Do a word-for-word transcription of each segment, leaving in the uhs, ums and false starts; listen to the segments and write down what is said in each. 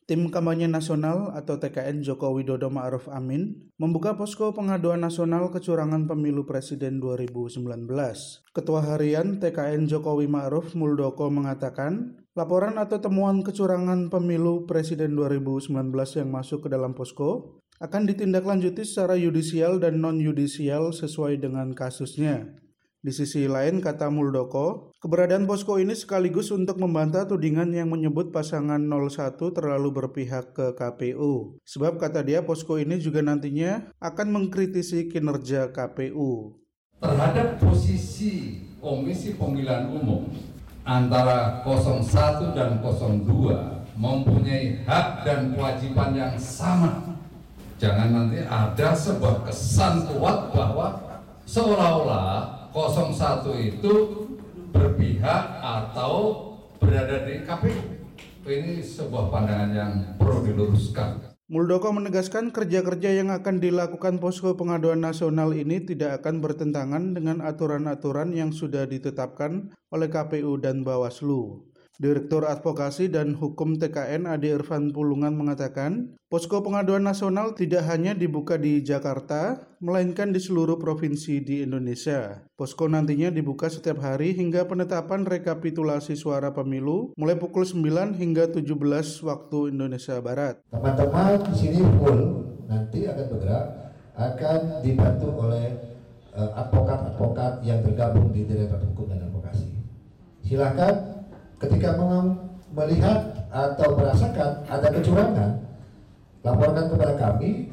Tim Kampanye Nasional atau T K N Joko Widodo Ma'ruf Amin membuka posko pengaduan nasional kecurangan pemilu presiden dua ribu sembilan belas. Ketua Harian T K N Jokowi Ma'ruf Muldoko mengatakan, laporan atau temuan kecurangan pemilu presiden dua ribu sembilan belas yang masuk ke dalam posko akan ditindaklanjuti secara yudisial dan non-yudisial sesuai dengan kasusnya. Di sisi lain, kata Muldoko, keberadaan posko ini sekaligus untuk membantah tudingan yang menyebut pasangan nol satu terlalu berpihak ke K P U. Sebab kata dia, posko ini juga nantinya akan mengkritisi kinerja K P U. Terhadap posisi Komisi Pemilihan Umum antara nol satu dan nol dua mempunyai hak dan kewajiban yang sama. Jangan nanti ada sebuah kesan kuat bahwa seolah-olah nol satu itu berpihak atau berada di K P U. Ini sebuah pandangan yang perlu diluruskan. Muldoko menegaskan kerja-kerja yang akan dilakukan posko pengaduan nasional ini tidak akan bertentangan dengan aturan-aturan yang sudah ditetapkan oleh K P U dan Bawaslu. Direktur Advokasi dan Hukum T K N Ade Irfan Pulungan mengatakan, posko pengaduan nasional tidak hanya dibuka di Jakarta, melainkan di seluruh provinsi di Indonesia. Posko nantinya dibuka setiap hari hingga penetapan rekapitulasi suara pemilu mulai pukul sembilan hingga tujuh belas waktu Indonesia Barat. Teman-teman di sini full nanti akan bergerak, akan dibantu oleh uh, advokat-advokat yang tergabung di Direktorat Hukum dan Advokasi. Silakan ketika melihat atau merasakan ada kecurangan, laporkan kepada kami,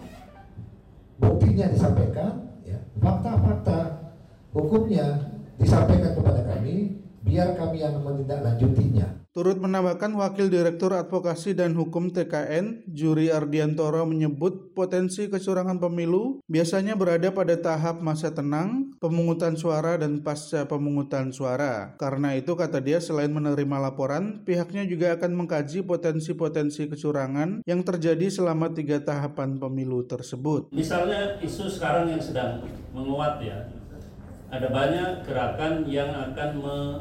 buktinya disampaikan, ya, fakta-fakta hukumnya disampaikan kepada kami, biar kami yang menindaklanjutinya. Turut menambahkan Wakil Direktur Advokasi dan Hukum T K N, Juri Ardiantoro menyebut potensi kecurangan pemilu biasanya berada pada tahap masa tenang, pemungutan suara dan pasca pemungutan suara. Karena itu, kata dia, selain menerima laporan, pihaknya juga akan mengkaji potensi-potensi kecurangan yang terjadi selama tiga tahapan pemilu tersebut. Misalnya isu sekarang yang sedang menguat ya, ada banyak gerakan yang akan me-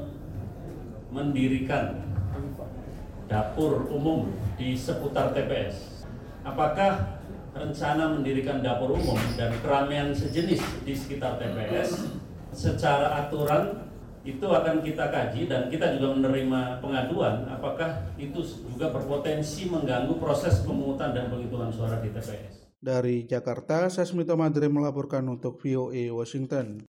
mendirikan dapur umum di seputar T P S. Apakah rencana mendirikan dapur umum dan keramaian sejenis di sekitar T P S secara aturan itu akan kita kaji, dan kita juga menerima pengaduan apakah itu juga berpotensi mengganggu proses pemungutan dan penghitungan suara di T P S. Dari Jakarta, Sasmito Madre melaporkan untuk V O A Washington.